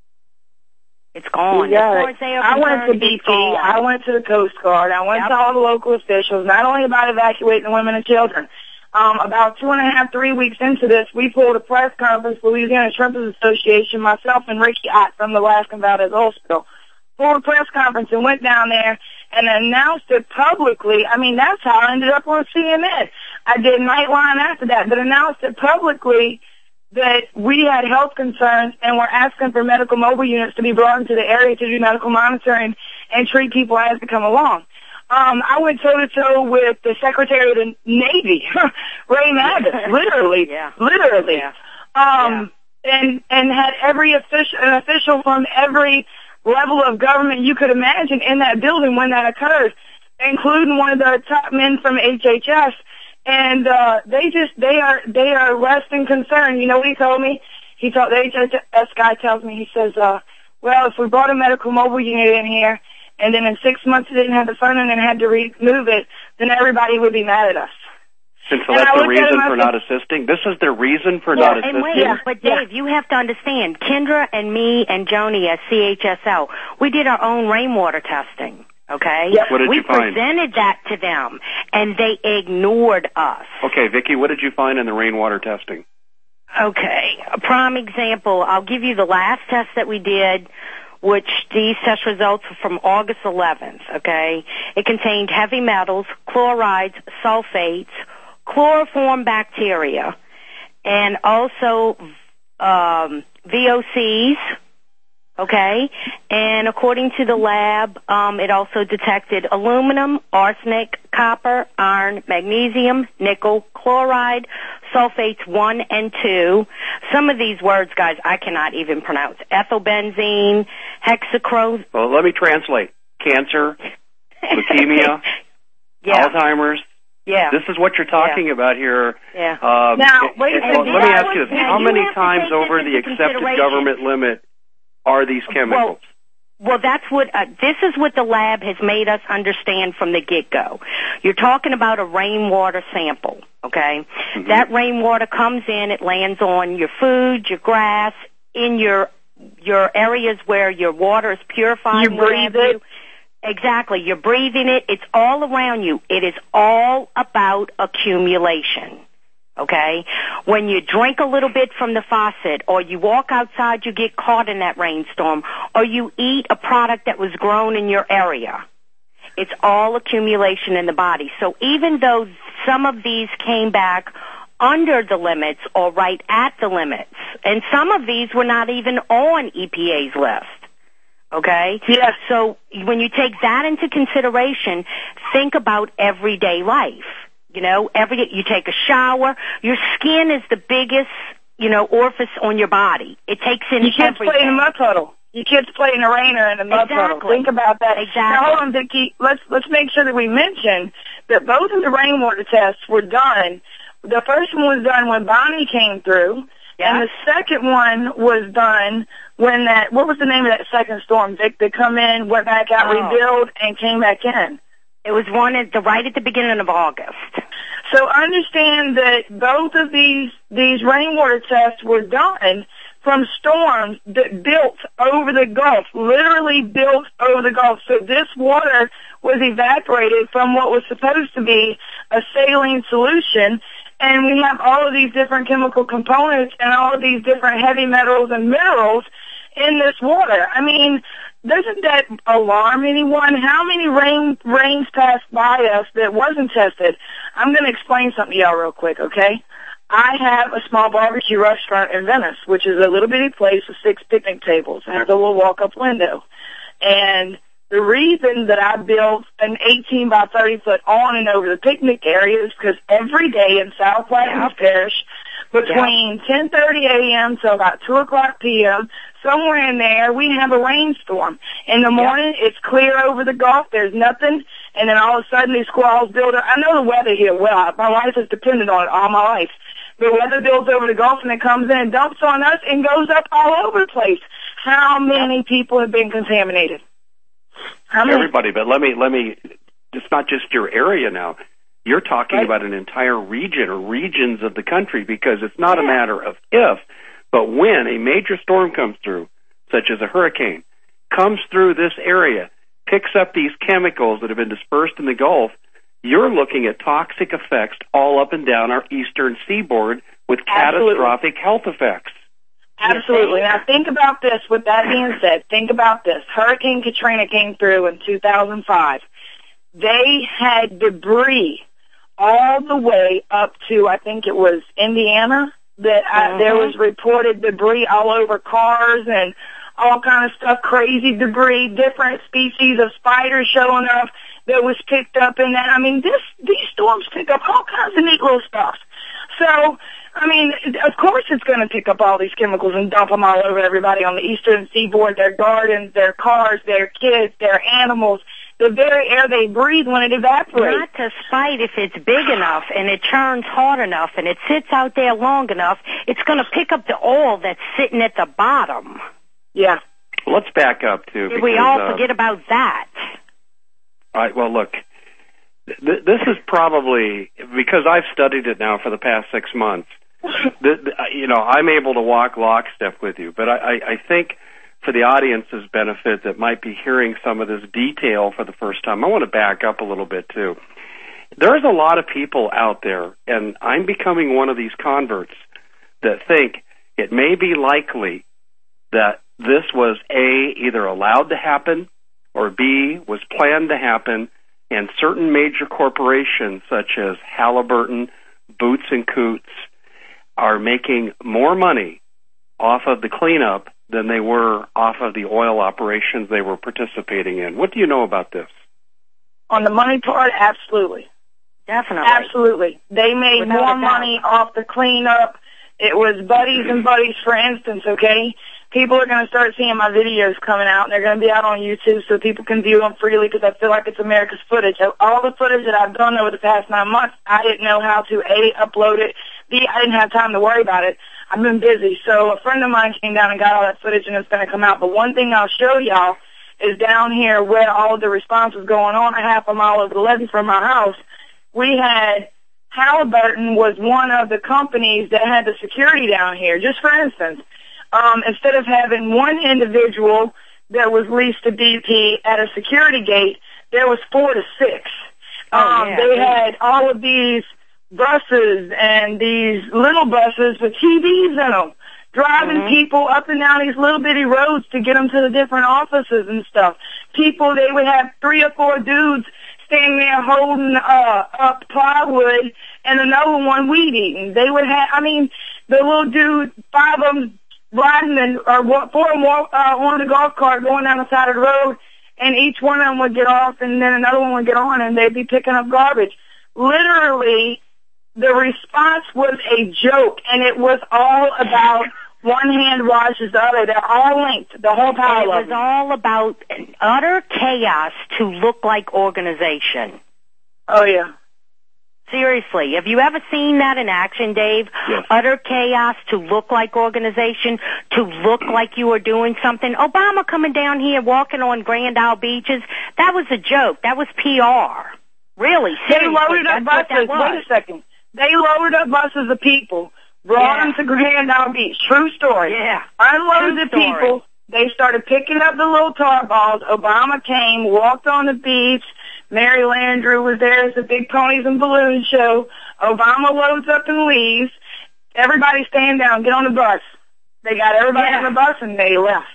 It's gone. Yeah. As far as they are I went to concerned, B it's P. gone. I went to the Coast Guard. I went Yep. to all the local officials, not only about evacuating the women and children. Um, about two and a half, three weeks into this, we pulled a press conference, Louisiana Shrimpers Association, myself and Ricky Ott from the Alaskan Valdez Hospital, pulled a press conference and went down there and announced it publicly. I mean, that's how I ended up on C N N. I did Nightline after that, but announced it publicly that we had health concerns and were asking for medical mobile units to be brought into the area to do medical monitoring and treat people as they come along. Um, I went toe-to-toe with the Secretary of the Navy, Ray Mabus, literally, yeah. literally, Yeah. Um, yeah. and and had every official, an official from every level of government you could imagine in that building when that occurred, including one of the top men from H H S. And uh, they just they are they are resting concerned. You know what he told me? He told the H H S guy tells me he says, uh, well, if we brought a medical mobile unit in here, and then in six months it didn't have the funding and had to remove it, then everybody would be mad at us. And so And that's I the looked at reason him, I for said- not assisting? This is their reason for Yeah, not and assisting? wait, yeah, but Dave, you have to understand, Kendra and me and Joni at C H S L, we did our own rainwater testing, okay? Yeah. What did we you find? presented that to them, and they ignored us. Okay, Vicki, what did you find in the rainwater testing? Okay, a prime example, I'll give you the last test that we did, which these test results were from August eleventh, okay? It contained heavy metals, chlorides, sulfates, chloroform bacteria, and also um, V O Cs. Okay, and according to the lab, um, it also detected aluminum, arsenic, copper, iron, magnesium, nickel, chloride, sulfates one and two. Some of these words, guys, I cannot even pronounce. Ethylbenzene, hexachrome. Well, let me translate. Cancer, leukemia, yeah. Alzheimer's. Yeah. This is what you're talking yeah. about here. Yeah. Um, now, wait a well, minute. let me ask you this. Now, How you many have to times take over this the into accepted consideration. government limit are these chemicals? Well, well that's what, uh, this is what the lab has made us understand from the get-go. You're talking about a rainwater sample, okay? Mm-hmm. That rainwater comes in, it lands on your food, your grass, in your, your areas where your water is purified. You breathe it. Exactly. You're breathing it. It's all around you. It is all about accumulation. Okay? When you drink a little bit from the faucet, or you walk outside, you get caught in that rainstorm, or you eat a product that was grown in your area, it's all accumulation in the body. So even though some of these came back under the limits or right at the limits, and some of these were not even on E P A's list, okay? Yes. So when you take that into consideration, think about everyday life. You know, every day you take a shower, your skin is the biggest, you know, orifice on your body. It takes in Your kids everything. play in a mud puddle. Your kids play in the rain or in a mud Exactly. puddle. Think about that. Exactly. Now, hold on, Vicki. Let's let's make sure that we mention that both of the rainwater tests were done. The first one was done when Bonnie came through, yeah. and the second one was done when that, what was the name of that second storm, Vic, that come in, went back out, Oh. rebuild, and came back in? It was one at the right at the beginning of August. So understand that both of these these rainwater tests were done from storms that built over the Gulf, literally built over the Gulf. So this water was evaporated from what was supposed to be a saline solution, and we have all of these different chemical components and all of these different heavy metals and minerals in this water. I mean, doesn't that alarm anyone? How many rain rains passed by us that wasn't tested? I'm going to explain something to y'all real quick, okay? I have a small barbecue restaurant in Venice, which is a little bitty place with six picnic tables. I have a little walk-up window. And the reason that I built an eighteen by thirty foot on and over the picnic area is because every day in South Plaquemines yeah. Parish, between yeah. ten thirty a.m. to about two o'clock p.m., somewhere in there, we have a rainstorm. In the morning, yeah. it's clear over the Gulf. There's nothing. And then all of a sudden, these squalls build up. I know the weather here well. My life has depended on it all my life. The weather builds over the Gulf, and it comes in and dumps on us and goes up all over the place. How many people have been contaminated? How many? Everybody, but let me, let me, it's not just your area now. You're talking right. about an entire region or regions of the country, because it's not yeah. a matter of if, but when a major storm comes through, such as a hurricane, comes through this area, picks up these chemicals that have been dispersed in the Gulf, you're looking at toxic effects all up and down our eastern seaboard with Absolutely. catastrophic health effects. Absolutely. Now think about this. With that being said, think about this. Hurricane Katrina came through in two thousand five. They had debris all the way up to, I think it was Indiana, that I, there was reported debris all over cars and all kind of stuff, crazy debris, different species of spiders showing up that was picked up in that. I mean, this these storms pick up all kinds of neat little stuff. So, I mean, of course it's going to pick up all these chemicals and dump them all over everybody on the eastern seaboard, their gardens, their cars, their kids, their animals, the very air they breathe when it evaporates. Not to spite if it's big enough and it churns hard enough and it sits out there long enough, it's going to pick up the oil that's sitting at the bottom. Yeah. Let's back up, too. Did we all uh, forget about that? All right, well, look, th- this is probably, because I've studied it now for the past six months, th- th- you know, I'm able to walk lockstep with you, but I, I, I think for the audience's benefit that might be hearing some of this detail for the first time, I want to back up a little bit, too. There's a lot of people out there, and I'm becoming one of these converts, that think it may be likely that this was, A, either allowed to happen, or B, was planned to happen, and certain major corporations such as Halliburton, Boots and Coots are making more money off of the cleanup than they were off of the oil operations they were participating in. What do you know about this? On the money part, absolutely. Definitely. Absolutely. They made Without more a doubt. money off the cleanup. It was buddies and buddies, for instance, okay? People are going to start seeing my videos coming out, and they're going to be out on YouTube so people can view them freely because I feel like it's America's footage. All the footage that I've done over the past nine months, I didn't know how to, A, upload it, B, I didn't have time to worry about it. I've been busy. So a friend of mine came down and got all that footage, and it's going to come out. But one thing I'll show y'all is down here where all of the response was going on, a half a mile over the levee from my house. We had Halliburton was one of the companies that had the security down here. Just for instance, um, instead of having one individual that was leased to B P at a security gate, there was four to six. Oh, um, yeah, they yeah. had all of these buses and these little buses with T Vs in them, driving Mm-hmm. people up and down these little bitty roads to get them to the different offices and stuff. People, they would have three or four dudes standing there holding uh, up plywood and another one weed eating. They would have, I mean, the little dude, five of them riding and or wa- four of them walk, uh, on the golf cart going down the side of the road, and each one of them would get off, and then another one would get on, and they'd be picking up garbage. Literally, the response was a joke, and it was all about one hand washes the other. They're all linked, the whole pile And it of was them. all about utter chaos to look like organization. Oh, yeah. Seriously, have you ever seen that in action, Dave? Yes. Utter chaos to look like organization, to look like you were doing something. Obama coming down here walking on Grand Isle beaches, that was a joke. That was P R. Really, They seriously. loaded up that's what buses. that was. Wait a second. They loaded up buses of people, brought Yeah. them to Grand Isle Beach. True story. Yeah. Unloaded True the people. story. They started picking up the little tar balls. Obama came, walked on the beach. Mary Landrieu was there as the big ponies and balloons show. Obama loads up and leaves. Everybody stand down, get on the bus. They got everybody Yeah. on the bus and they left.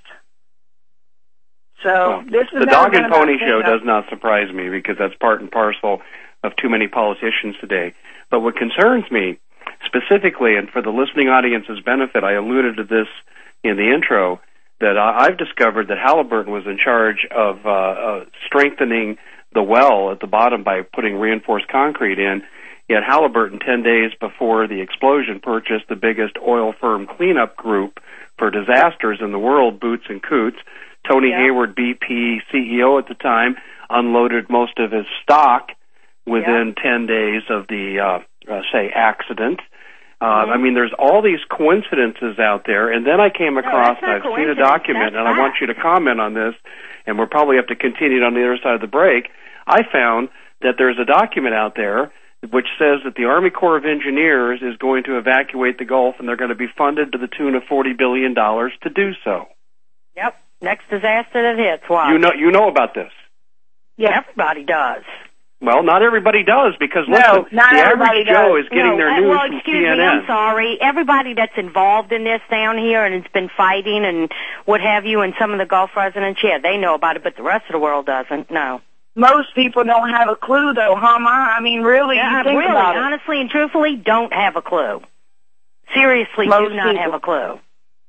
So Well, this is the never dog been and pony about show cleanup. does not surprise me because that's part and parcel of too many politicians today. But what concerns me specifically, and for the listening audience's benefit, I alluded to this in the intro, that I- I've discovered that Halliburton was in charge of uh, uh, strengthening the well at the bottom by putting reinforced concrete in. Yet Halliburton, ten days before the explosion, purchased the biggest oil firm cleanup group for disasters in the world, Boots and Coots. Tony Yeah. Hayward, B P C E O at the time, unloaded most of his stock within ten days of the, uh, uh, say, accident. Uh, Mm-hmm. I mean, there's all these coincidences out there, and then I came across, that's not and I've seen a coincidence, document, that's and I want fact. you to comment on this, and we'll probably have to continue it on the other side of the break. I found that there's a document out there which says that the Army Corps of Engineers is going to evacuate the Gulf, and they're going to be funded to the tune of forty billion dollars to do so. Yep. Next disaster that hits. Wow. You know, you know about this. Yeah, everybody does. Well, not everybody does, because No, listen, not the everybody average Joe does. is getting no, their uh, news well, from excuse C N N. me, I'm sorry. Everybody that's involved in this down here and has been fighting and what have you, and some of the Gulf residents, yeah, they know about it, but the rest of the world doesn't. No. Most people don't have a clue, though, huh, Ma? I mean, really, Yeah, you think really, about it. honestly and truthfully, don't have a clue. Seriously, Most do not people. have a clue.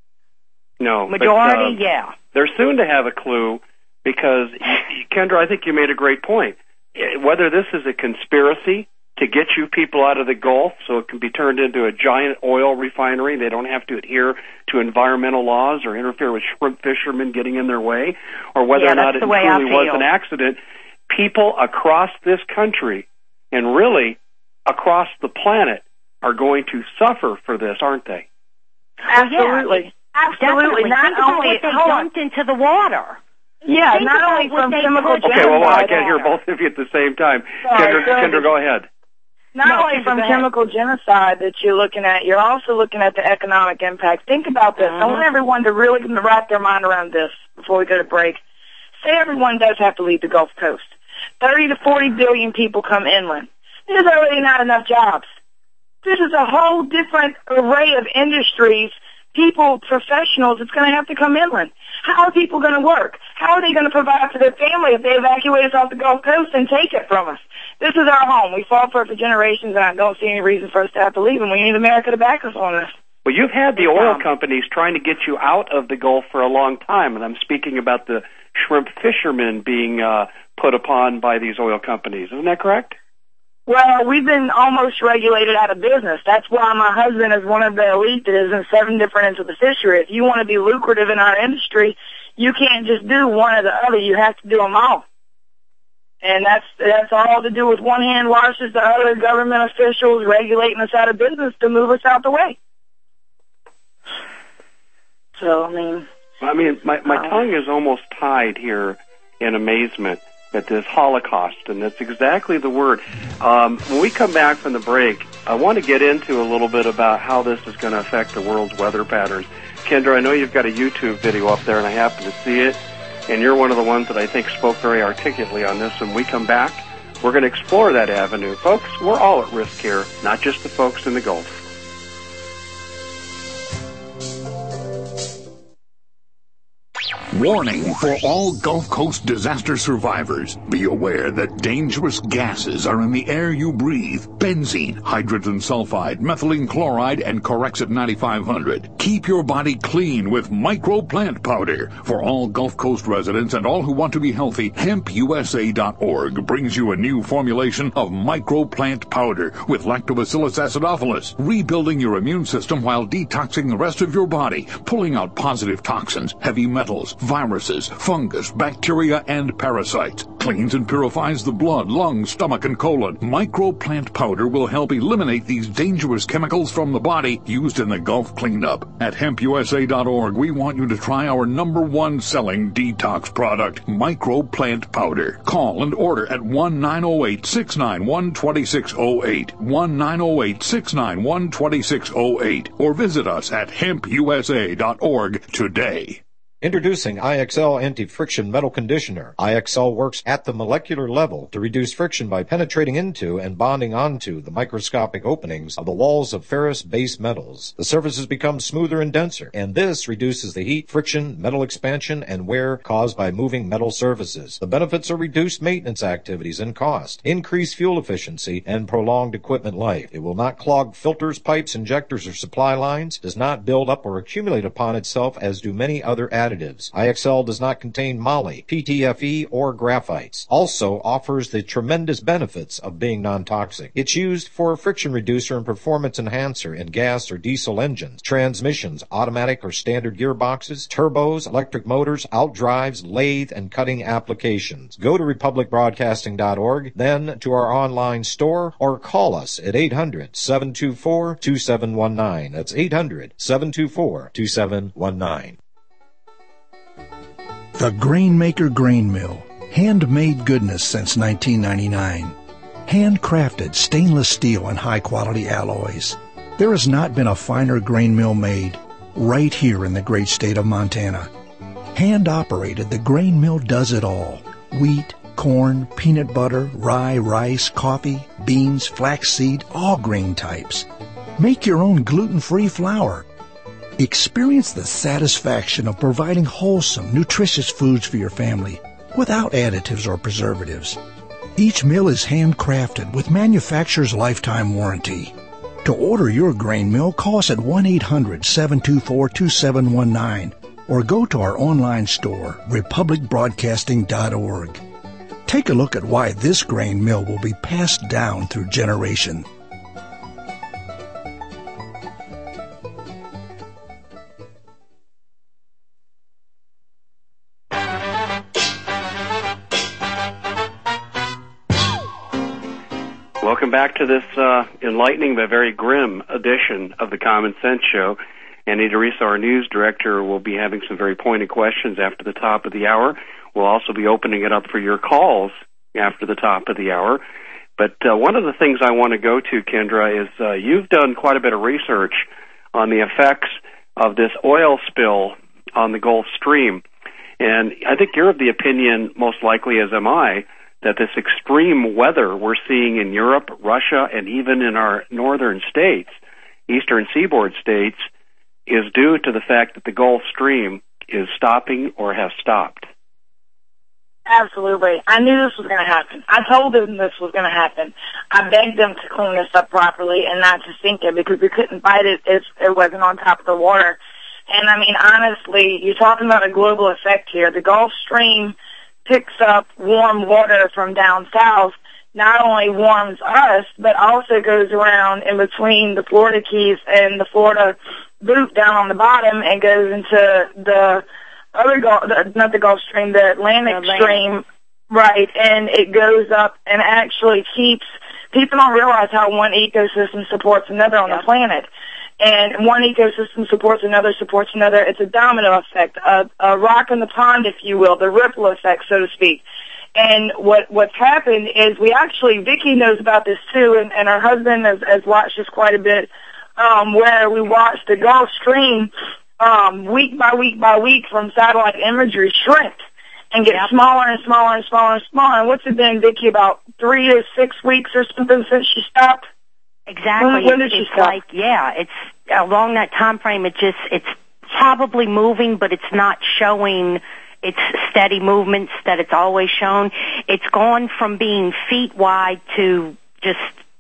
No, but, Majority, uh, yeah. they're soon to have a clue because, Kendra, I think you made a great point. Eh, Whether this is a conspiracy to get you people out of the Gulf so it can be turned into a giant oil refinery, they don't have to adhere to environmental laws or interfere with shrimp fishermen getting in their way, or whether Yeah, or not that's it the way I truly was feel. an accident, people across this country and really across the planet are going to suffer for this, aren't they? Absolutely. Absolutely. Definitely. Not Think about only, what they hold on. dumped into the water. Yeah, Think not about only what from they chemical put Okay, well, well I Genocide. can't hear both of you at the same time. Sorry, Kendra, go ahead. Kendra, go ahead. Not No, only Kendra, from go ahead. chemical genocide that you're looking at, you're also looking at the economic impact. Think about this. I want everyone to really wrap their mind around this before we go to break. Say everyone does have to leave the Gulf Coast. thirty to forty billion people come inland. There's already not enough jobs. This is a whole different array of industries, people, professionals that's going to have to come inland. How are people going to work? How are they going to provide for their family if they evacuate us off the Gulf Coast and take it from us? this is our home. We fought for it for generations, and I don't see any reason for us to have to leave, and we need America to back us on this. Well, you've had the oil companies trying to get you out of the Gulf for a long time, and I'm speaking about the shrimp fishermen being uh, put upon by these oil companies. Isn't that correct? Well, we've been almost regulated out of business. That's why my husband is one of the elite that is in seven different ends of the fishery. If you want to be lucrative in our industry, you can't just do one or the other. You have to do them all. And that's that's all to do with one hand washes the other government officials regulating us out of business to move us out the way. So, I mean... I mean, my, my um, tongue is almost tied here in amazement at this Holocaust, and that's exactly the word. Um, when we come back from the break, I want to get into a little bit about how this is going to affect the world's weather patterns. Kendra, I know you've got a YouTube video up there, and I happen to see it, and you're one of the ones that I think spoke very articulately on this. When we come back, we're going to explore that avenue. Folks, we're all at risk here, not just the folks in the Gulf. Warning for all Gulf Coast disaster survivors. Be aware that dangerous gases are in the air you breathe. Benzene, hydrogen sulfide, methylene chloride, and Corexit ninety-five hundred. Keep your body clean with Micro Plant Powder. For all Gulf Coast residents and all who want to be healthy, hemp U S A dot org brings you a new formulation of Micro Plant Powder with Lactobacillus acidophilus, rebuilding your immune system while detoxing the rest of your body, pulling out positive toxins, heavy metals, viruses, fungus, bacteria, and parasites. Cleans and purifies the blood, lungs, stomach, and colon. Micro Plant Powder will help eliminate these dangerous chemicals from the body used in the Gulf cleanup. At hemp U S A dot org, we want you to try our number one selling detox product, Micro Plant Powder. Call and order at one nine zero eight, six nine one, two six zero eight, one nine zero eight, six nine one, two six zero eight, or visit us at hemp U S A dot org today. Introducing I X L Anti-Friction Metal Conditioner. I X L works at the molecular level to reduce friction by penetrating into and bonding onto the microscopic openings of the walls of ferrous base metals. The surfaces become smoother and denser, and this reduces the heat, friction, metal expansion, and wear caused by moving metal surfaces. The benefits are reduced maintenance activities and cost, increased fuel efficiency, and prolonged equipment life. It will not clog filters, pipes, injectors, or supply lines, does not build up or accumulate upon itself as do many other additives. I X L does not contain moly, P T F E, or graphites. Also offers the tremendous benefits of being non-toxic. It's used for a friction reducer and performance enhancer in gas or diesel engines, transmissions, automatic or standard gearboxes, turbos, electric motors, outdrives, lathe, and cutting applications. Go to republic broadcasting dot org, then to our online store, or call us at eight hundred, seven two four, two seven one nine. That's eight hundred, seven two four, two seven one nine. The Grainmaker Grain Mill. Handmade goodness since nineteen ninety-nine. Handcrafted stainless steel and high-quality alloys. There has not been a finer grain mill made right here in the great state of Montana. Hand-operated, the grain mill does it all. Wheat, corn, peanut butter, rye, rice, coffee, beans, flaxseed, all grain types. Make your own gluten-free flour. Experience the satisfaction of providing wholesome, nutritious foods for your family without additives or preservatives. Each mill is handcrafted with manufacturer's lifetime warranty. To order your grain mill, call us at one eight hundred, seven two four, two seven one nine or go to our online store, republic broadcasting dot org. Take a look at why this grain mill will be passed down through generation. Welcome back to this uh, enlightening but very grim edition of the Common Sense Show. Annie DeRiso, our news director, will be having some very pointed questions after the top of the hour. We'll also be opening it up for your calls after the top of the hour. But uh, one of the things I want to go to, Kendra, is uh, you've done quite a bit of research on the effects of this oil spill on the Gulf Stream. And I think you're of the opinion, most likely as am I, that this extreme weather we're seeing in Europe, Russia, and even in our northern states, eastern seaboard states, is due to the fact that the Gulf Stream is stopping or has stopped. Absolutely. I knew this was going to happen. I told them this was going to happen. I begged them to clean this up properly and not to sink it because we couldn't fight it if it wasn't on top of the water. And, I mean, honestly, you're talking about a global effect here. The Gulf Stream picks up warm water from down south, not only warms us, but also goes around in between the Florida Keys and the Florida Loop down on the bottom and goes into the other Gulf, not the Gulf Stream, the Atlantic, Atlantic Stream, right, and it goes up and actually keeps, people don't realize how one ecosystem supports another on yep. the planet. And one ecosystem supports another, supports another. It's a domino effect, a, a rock in the pond, if you will, the ripple effect, so to speak. And what what's happened is we actually, Vicki knows about this too, and, and her husband has, has watched this quite a bit, um, where we watched the Gulf Stream um, week by week by week from satellite imagery shrink and get yep. smaller and smaller and smaller and smaller. And what's it been, Vicki, about three to six weeks or something since she stopped? Exactly. When, when did she it's stop? like, yeah, it's along that time frame. It just, it's probably moving, but it's not showing its steady movements that it's always shown. It's gone from being feet wide to just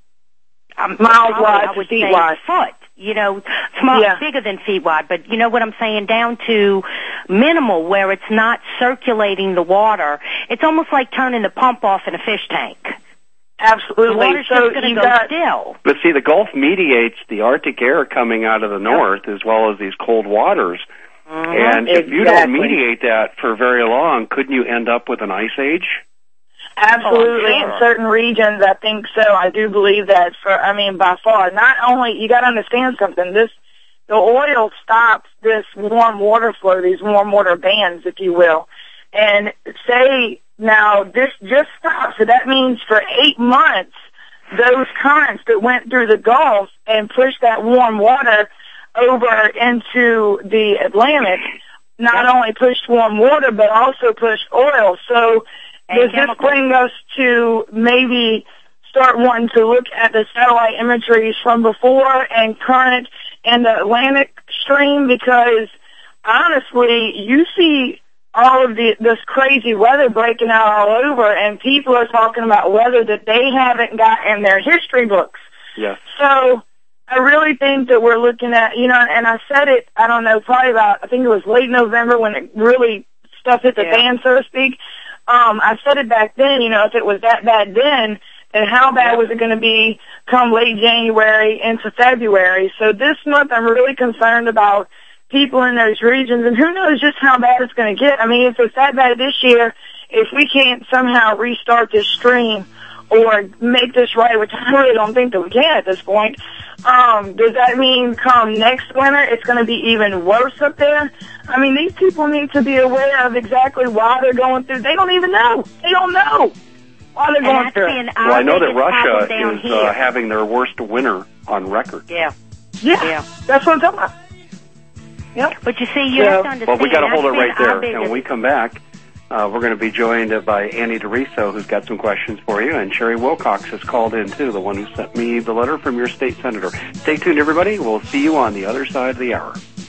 um, miles probably, wide I would to feet say wide. Foot. You know, small, yeah. bigger than feet wide, but you know what I'm saying? Down to minimal, where it's not circulating the water. It's almost like turning the pump off in a fish tank. Absolutely. The water's so just going to go got, still. But see, the Gulf mediates the Arctic air coming out of the north as well as these cold waters. Mm-hmm. And if exactly. you don't mediate that for very long, couldn't you end up with an ice age? Absolutely. Oh, sure. In certain regions, I think so. I do believe that for, I mean, by far. Not only, you got to understand something, this, the oil stops this warm water flow, these warm water bands, if you will. And say, now, this just stopped, so that means for eight months, those currents that went through the Gulf and pushed that warm water over into the Atlantic not yep. only pushed warm water, but also pushed oil. So and does chemicals. this bring us to maybe start wanting to look at the satellite imageries from before and current and the Atlantic stream? Because honestly, you see all of the, this crazy weather breaking out all over, and people are talking about weather that they haven't got in their history books. Yes. So I really think that we're looking at, you know, and I said it, I don't know, probably about, I think it was late November when it really, stuff hit the yeah. fan, so to speak. Um, I said it back then, you know, if it was that bad then, then how bad was it going to be come late January into February? So this month I'm really concerned about people in those regions, and who knows just how bad it's going to get. I mean, if it's that bad this year, if we can't somehow restart this stream or make this right, which I really don't think that we can at this point, um, does that mean come next winter it's going to be even worse up there? I mean, these people need to be aware of exactly why they're going through. They don't even know. They don't know why they're going through. Well, I know that Russia is uh, having their worst winter on record. Yeah. Yeah. yeah. That's what I'm talking about. Yep. But you see, you yeah. have to understand. Well, we got to hold it right there. And when we come back, uh, we're going to be joined by Annie DeRiso, who's got some questions for you, and Sherry Wilcox has called in, too, the one who sent me the letter from your state senator. Stay tuned, everybody. We'll see you on the other side of the hour.